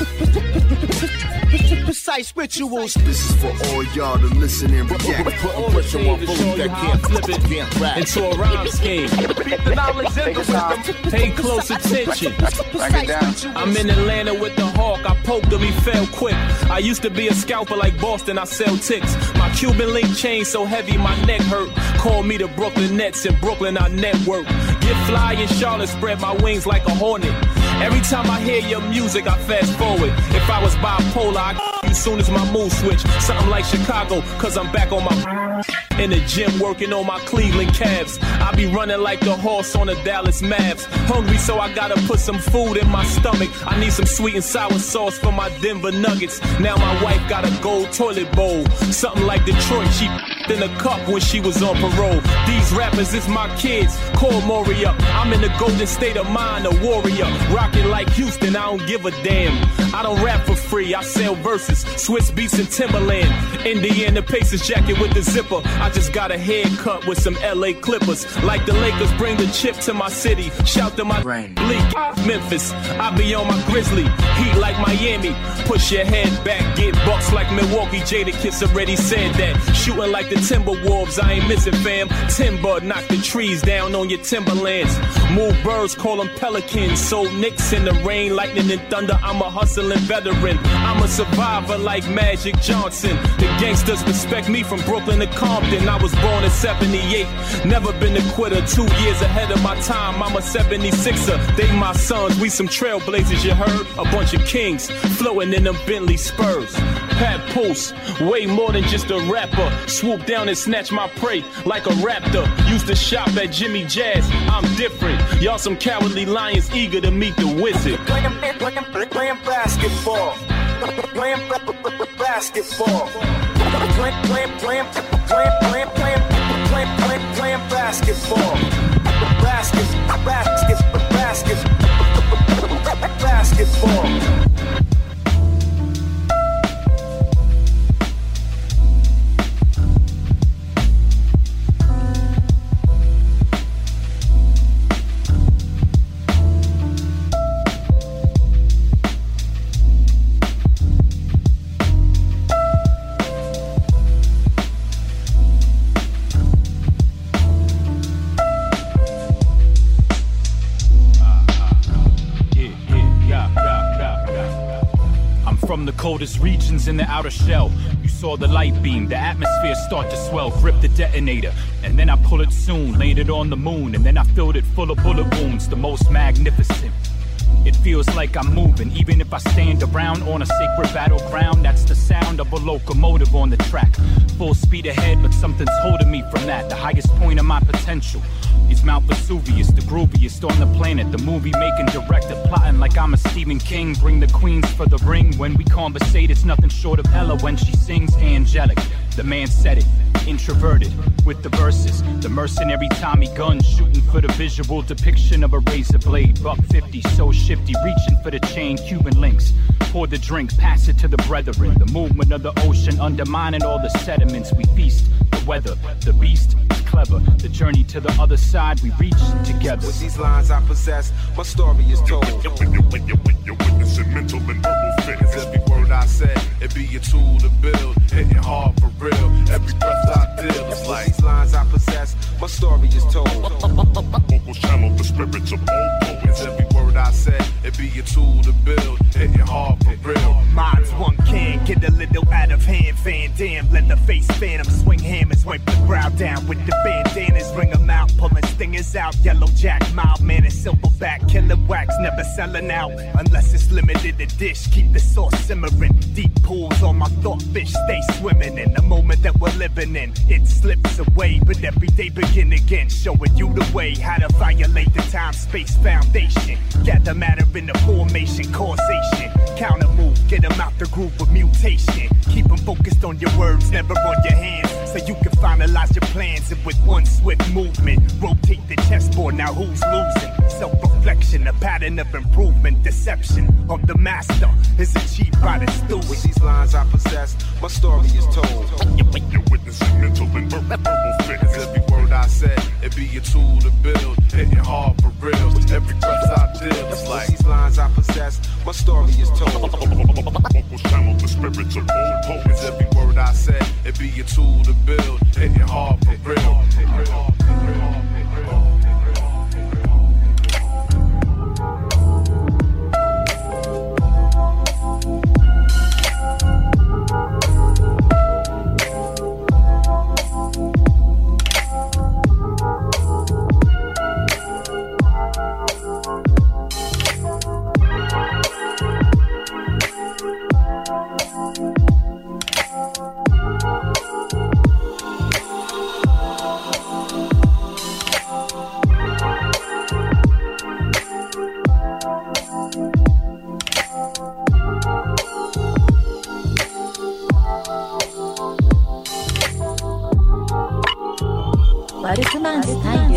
Precise rituals. This is for all y'all to listen and react. Putting pressure on foes that can't rap. Into a rhyme scheme. Beat the knowledge and the wisdom. Pay close attention. Break it down. I'm in Atlanta with the hawk. I poked him, he fell quick. I used to be a scalper like Boston. I sell ticks. My Cuban link chain so heavy my neck hurt. Call me the Brooklyn Nets. In Brooklyn I network. Get fly in Charlotte, spread my wings like a hornet. Every time I hear your music, I fast forward. If I was bipolar, I you soon as my mood switch. Something like Chicago, cause I'm back on my in the gym working on my Cleveland Cavs. I be running like the horse on the Dallas Mavs. Hungry, so I gotta put some food in my stomach. I need some sweet and sour sauce for my Denver Nuggets. Now my wife got a gold toilet bowl. Something like Detroit, she in a cup when she was on parole. These rappers is my kids, call Maury up. I'm in the golden state of mind, a warrior. Rockin' like Houston, I don't give a damn. I don't rap for free, I sell verses. Swiss Beats and Timberland. Indiana Pacers jacket with the zipper. I just got a haircut with some LA Clippers. Like the Lakers bring the chip to my city. Shout to my bleak Memphis. I be on my Grizzly. Heat like Miami. Push your head back, get bucks like Milwaukee. Jadakiss already said that. Shooting like the Timberwolves, I ain't missing fam. Timber, knock the trees down on your timberlands. Move birds, call them pelicans. Sold Knicks in the rain, lightning and thunder. I'm a hustling veteran. I'm a survivor like Magic Johnson. The gangsters respect me from Brooklyn to Compton. I was born in 78, never been a quitter. 2 years ahead of my time, I'm a 76er. They my sons, we some trailblazers, you heard? A bunch of kings, floating in them Bentley Spurs. Pat Post, way more than just a rapper. Swoop down and snatch my prey like a raptor. Used to shop at Jimmy Jazz, I'm different. Y'all some cowardly lions eager to meet the wizard. Playing basketball. Playing basketball. Playing basketball. Basketball. From the coldest regions in the outer shell, you saw the light beam, the atmosphere start to swell. Grip the detonator, and then I pull it soon. Laid it on the moon, and then I filled it full of bullet wounds. The most magnificent. It feels like I'm moving, even if I stand around on a sacred battleground. That's the sound of a locomotive on the track. Full speed ahead, but something's holding me from that. The highest point of my potential is Mount Vesuvius, the grooviest on the planet. The movie-making director plotting like I'm a Stephen King. Bring the queens for the ring. When we conversate, it's nothing short of Ella when she sings angelic. The man said it, introverted with the verses. The mercenary Tommy gun shooting for the visual depiction of a razor blade. $150, so shifty, reaching for the chain. Cuban links, pour the drink, pass it to the brethren. The movement of the ocean undermining all the sediments. We feast the weather, the beast is clever. The journey to the other side we reach together. With these lines I possess, my story is told. You're witnessing mental and verbal fitness. Every word I said, it be a tool to build. Hitting hard for real. Every breath I deal is like these lines I possess. My story is told. Vocals channel the spirits of old poets. Every word I said, it be a tool to build. Hitting hard for real. Mine's one can get a little out of hand. Van Dam, let the face phantom swing hammers, wipe the crowd down with the bandanas. Ring them out, pulling sting bangers out. Yellow Jack, mild man, and silverback. Killer wax, never selling out unless it's limited edition. Keep the sauce simmering. Deep pools on my thought fish stay swimming in the moment that we're living in. It slips away, but every day begin again. Showing you the way how to violate the time-space foundation. Gather matter in the formation, causation. Counter move, get them out the groove with mutation. Keep them focused on your words, never on your hands, so you can finalize your plans. And with one swift movement, rotate the chessboard. Now who's losing? Self-reflection, a pattern of improvement. Deception of the master is achieved by the student. With these lines I possess, my story is told. You're witnessing mental and verbal fitness. Every word I said, it be a tool to build. Hitting hard for real. With every breath I deal, it's like these lines I possess, my story is told. Vocals channel the spirits of old poets. Every word I said, it be a tool to build. Hitting hard for real. 월크만 스타일.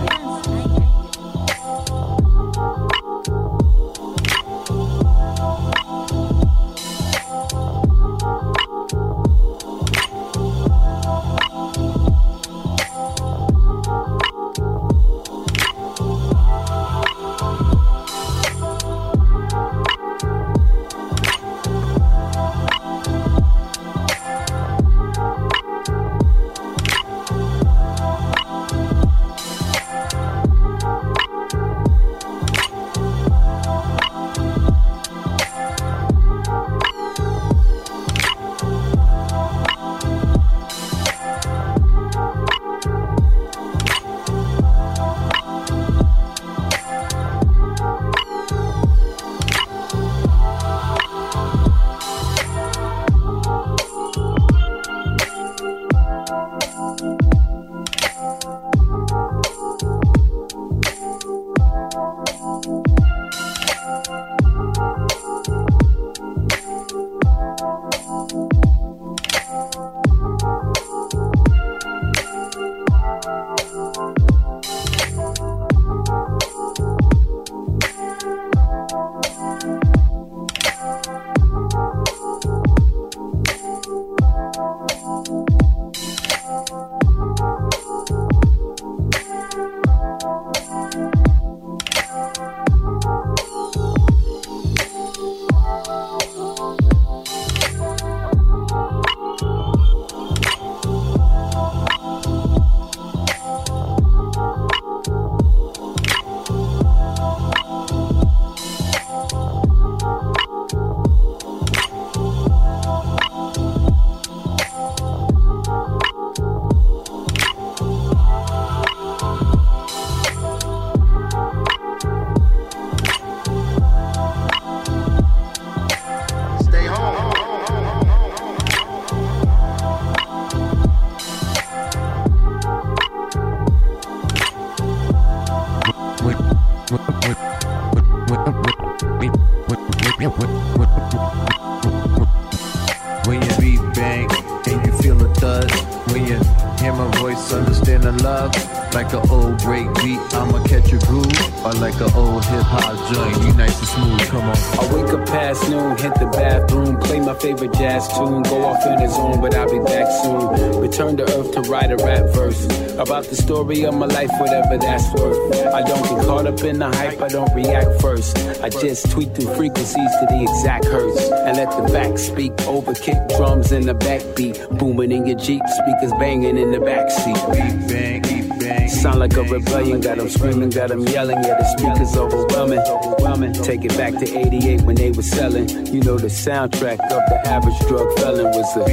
When your beat bang and you feel a thud, when you hear my voice, understand the love. Like an old break beat, I'ma catch a groove. Or like an old hip hop joint, you nice and smooth, come on. I wake up past noon, hit the bathroom, play my favorite jazz tune, go off in the zone, but I'll be back soon. Return to earth to write a rap verse about the story of my life, whatever that's worth. I don't get caught up in the hype, I don't react first. I just tweet through frequencies to the exact hertz and let the facts speak over kick drums in the backbeat, booming in your Jeep, speakers banging in the backseat. Beat bang, beat bang. Sound like a rebellion, got them screaming, got them yelling, yeah, the speakers overwhelming. Take it back to 88 when they were selling. You know the soundtrack of the average drug felon was the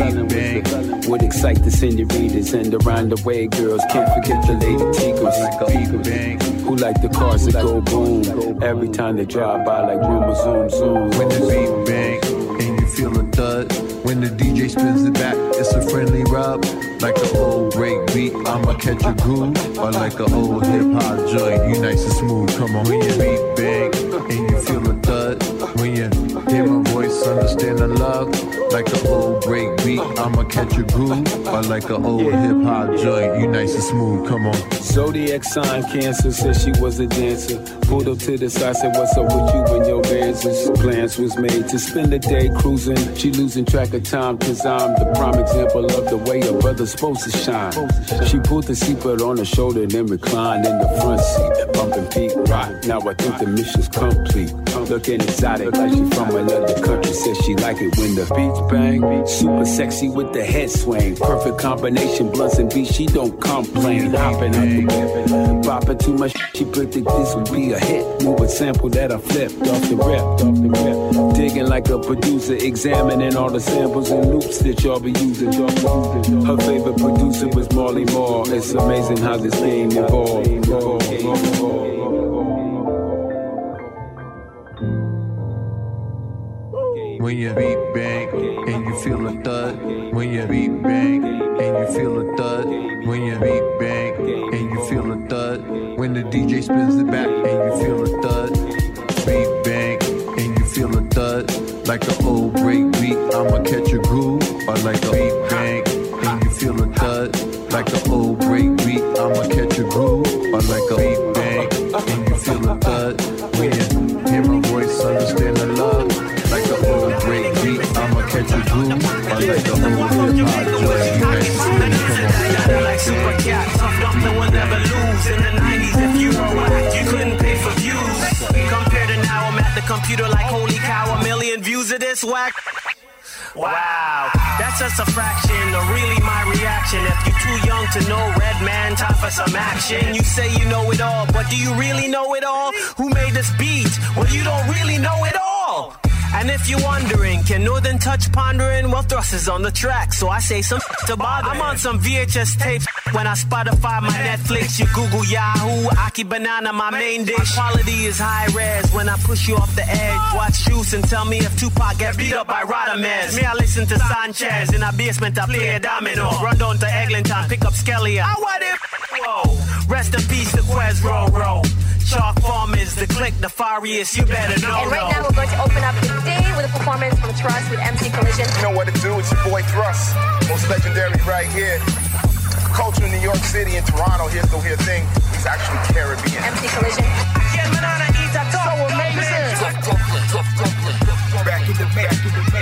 would excite the senoritas and around the way girls. Can't forget the lady tigers. like the cars that go boom. Every time they drive by like boom, zoom, zoom. When the beat bang and you feel a thud. When the DJ spins it back, it's a friendly rub. Like an old break beat, I'ma catch a groove. Or like an old hip-hop joint, you nice and smooth. Come on, when your beat bang and you feel a thud. When you hear my voice, understand the love. Like an old break beat, I'ma catch a groove. Or like an old hip-hop joint, you nice and smooth. Come on. Zodiac sign Cancer, said she was a dancer. Pulled up to the side, said what's up with you and your man's. Plans was made to spend the day cruising. She losing track of time, cause I'm the prime example of the way a brother's supposed to shine. She pulled the seatbelt on her shoulder, then reclined in the front seat. Bumping Pete Rock, now I think the mission's complete. Looking exotic like she from another country. Says she like it when the beats bang. Super sexy with the head swing. Perfect combination, blunts and beats, she don't complain. Hopping up the bed, bopping too much, she predicted this would be a hit. Move a sample that I flipped off the rip. Digging like a producer, examining all the samples and loops that y'all be using. Her favorite producer was Marley Marl. It's amazing how this game evolved. When your beat bang and you feel a thud. When your beat bang and you feel a thud. When your beat bang and you feel a thud. When the DJ spins it back and you feel a thud. Beat bang and you feel a thud. Like an old break beat, I'ma catch a groove. Or like a beat bang and you feel a thud. Like an old break beat, I'ma catch a groove. Or like a beat bang and you feel a thud. When you hear my voice, understand the love. Like an old break beat, I'ma catch a groove. Or like an old hip-hop joint, you nice and smooth. Like Super Cat, tough up, no one ever lose. In the 90s, if you were whack, you couldn't pay for views. Compared to now, I'm at the computer like holy cow, 1 million views of this whack. Wow, that's just a fraction of really my reaction. If you're too young to know Red Man, time for some action. You say you know it all, but do you really know it all? Who made this beat? Well, you don't really know it all. And if you're wondering, can Northern Touch pondering? Well, Thrust is on the track, so I say some to bother. I'm on some VHS tapes when I Spotify my Netflix. You Google Yahoo, Aki Banana, my main dish. Quality is high res when I push you off the edge. Watch Juice and tell me if Tupac get beat up by Radamez. Me, I listen to Sanchez. In a basement, I play a domino. Run down to Eglinton, pick up Skelly. I want it. Whoa. Rest in peace to Quez Roro. Chalk Farmers, the click, the Fariest, you better know. And right now we're going to open up the day with a performance from Thrust with MC Collision. You know what to do, it's your boy Thrust. Most legendary right here. Culture in New York City and Toronto, here's the weird thing. He's actually Caribbean. MC Collision. So amazing. Back in the mix.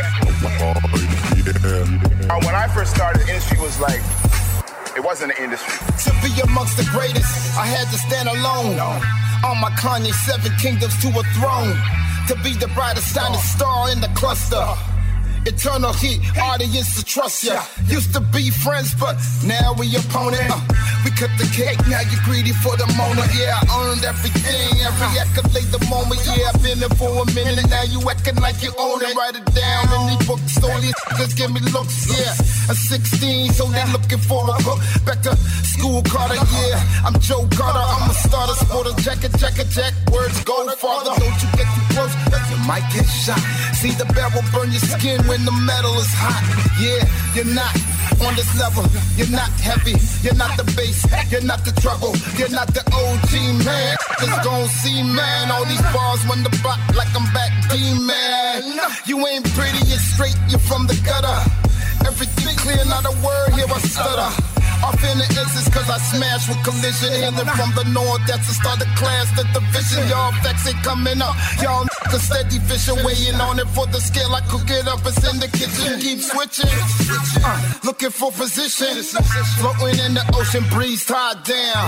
When I first started, the industry was like, it wasn't an industry. To be amongst the greatest, I had to stand alone. On my Kanye 7 kingdoms to a throne. To be the brightest shining star in the cluster. Eternal heat, audience to trust ya. Used to be friends, but now we opponent. We cut the cake, now you greedy for the moment. Yeah, I earned everything, every accolade the moment. Yeah, I've been there for a minute, now you acting like you own it. Write it down in these books, all these niggas give me looks. Yeah, I'm 16, so they looking for a hook. Back to school, Carter, yeah. I'm Joe Carter, I'm a starter, sport a jacket, words go farther. Don't you get too close, you might get shot. See the barrel burn your skin when the metal is hot. Yeah, you're not on this level. You're not heavy. You're not the bass. You're not the trouble. You're not the OG man. Just gon' see, man. All these bars when the block like I'm back D-man. You ain't pretty, you're straight. You're from the gutter. Everything clear, not a word here I stutter. Off in the instance cause I smash with Collision. Hailing from the north, that's the start of class. The division, y'all facts ain't coming up. Y'all niggas steady fishing, weighing on it for the scale. I cook it up, it's in the kitchen. Keep switching, looking for position. Floating in the ocean, breeze tied down.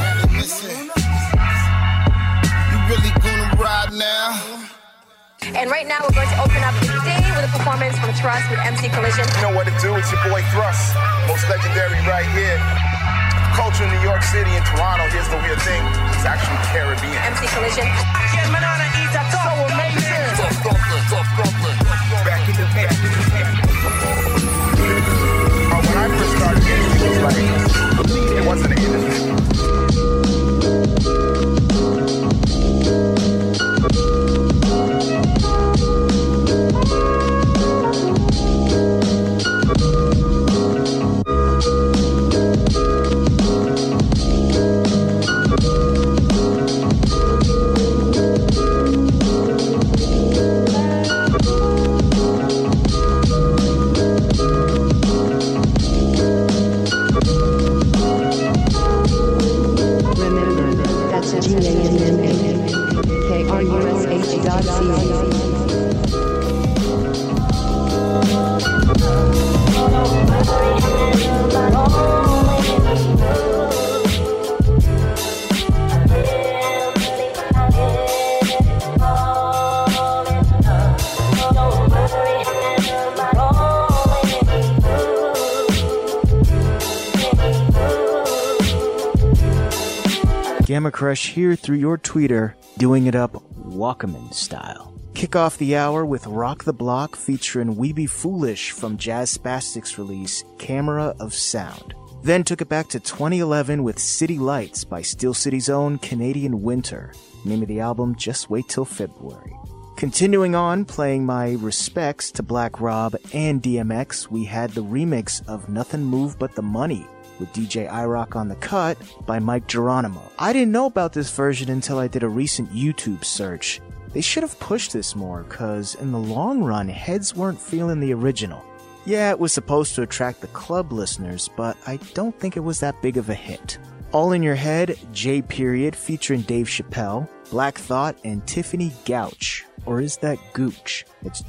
You really gonna ride now? And right now we're going to open up the day with a performance from Thrust with MC Collision. You know what to do, it's your boy Thrust. Most legendary right here. Culture in New York City and Toronto, here's the weird thing. It's actually Caribbean. MC Collision. So amazing. Back in the mix. When I first started, it was like, it wasn't an industry. Gamma Crush here through your tweeter, doing it up Walkman style. Kick off the hour with Rock the Block featuring We Be Foolish from Jazz Spastic's release, Camera of Sound. Then took it back to 2011 with City Lights by Steel City's own Canadian Winter. Name of the album, just wait till February. Continuing on, playing my respects to Black Rob and DMX, we had the remix of Nothing Move But the Money with DJ iRock on the cut by Mike Geronimo. I didn't know about this version until I did a recent YouTube search. They should have pushed this more, cause in the long run, heads weren't feeling the original. Yeah, it was supposed to attract the club listeners, but I don't think it was that big of a hit. All in Your Head, J Period featuring Dave Chappelle, Black Thought, and Tiffany Gouch. Or is that Gooch? It's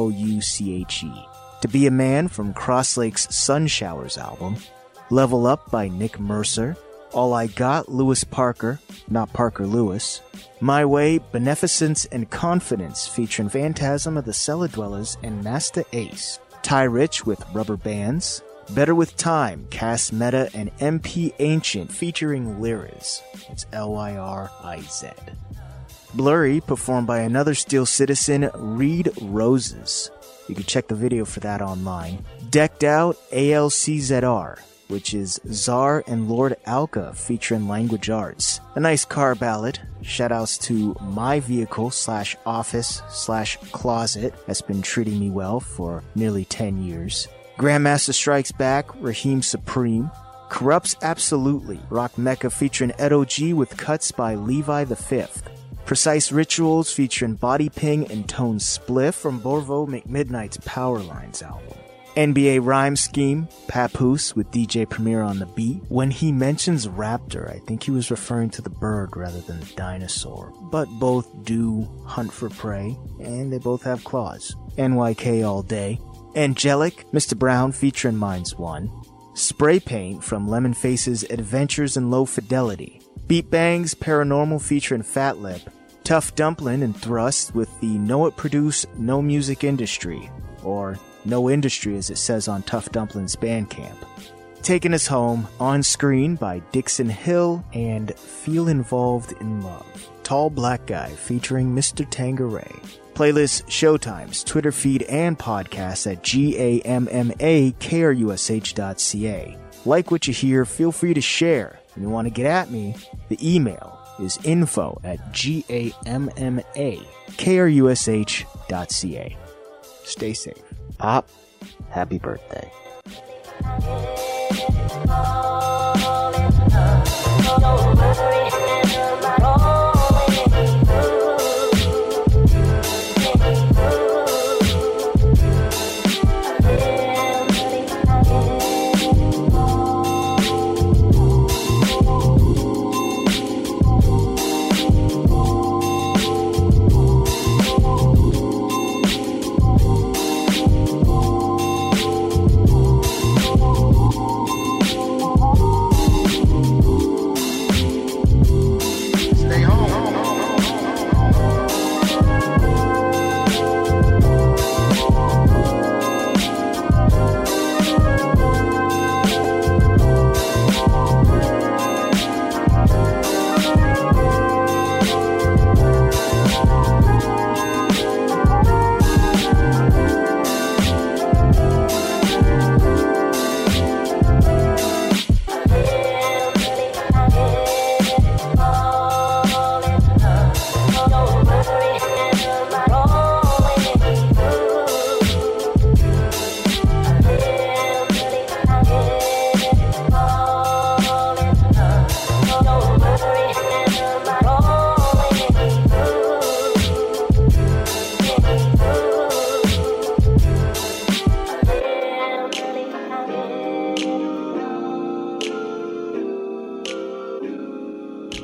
Gouche. To Be a Man from Crosslake's Sun Showers album. Level Up by Nick Mercer. All I Got, Lewis Parker, not Parker Lewis. My Way, Beneficence and Confidence featuring Phantasm of the Cellar Dwellers and Master Ace. Ty Rich with Rubber Bands. Better With Time, Cass Meta and MP Ancient featuring Lyriz. It's Lyriz. Blurry, performed by another Steel Citizen, Reed Roses. You can check the video for that online. Decked Out, ALCZR, which is Czar and Lord Alka featuring Language Arts. A nice car ballad. Shoutouts to My Vehicle /office /closet that's been treating me well for nearly 10 years. Grandmaster Strikes Back, Raheem Supreme. Corrupts Absolutely, Rock Mecca featuring Edo G with cuts by Levi the Fifth. Precise Rituals featuring Body Ping and Tone Spliff from Borvo McMidnight's Power Lines album. NBA Rhyme Scheme, Papoose with DJ Premier on the beat. When he mentions raptor, I think he was referring to the bird rather than the dinosaur. But both do hunt for prey, and they both have claws. NYK all day. Angelic, Mr. Brown featuring Minds One. Spray Paint from Lemonface's Adventures in Low Fidelity. Beat Bangs, Paranormal featuring Fat Lip. Tough Dumpling and Thrust with the Know It Produce No Music Industry, or No Industry as it says on Tough Dumpling's Bandcamp. Taking Us Home, On Screen by Dixon Hill, and Feel Involved in Love. Tall Black Guy featuring Mr. Tangeray. Playlist, showtimes, Twitter feed, and podcasts at GAMMAKRUSH.ca. Like what you hear, feel free to share. If you want to get at me, the email is info@GAMMAKRUSH.ca. Stay safe. Pop, happy birthday. Don't worry.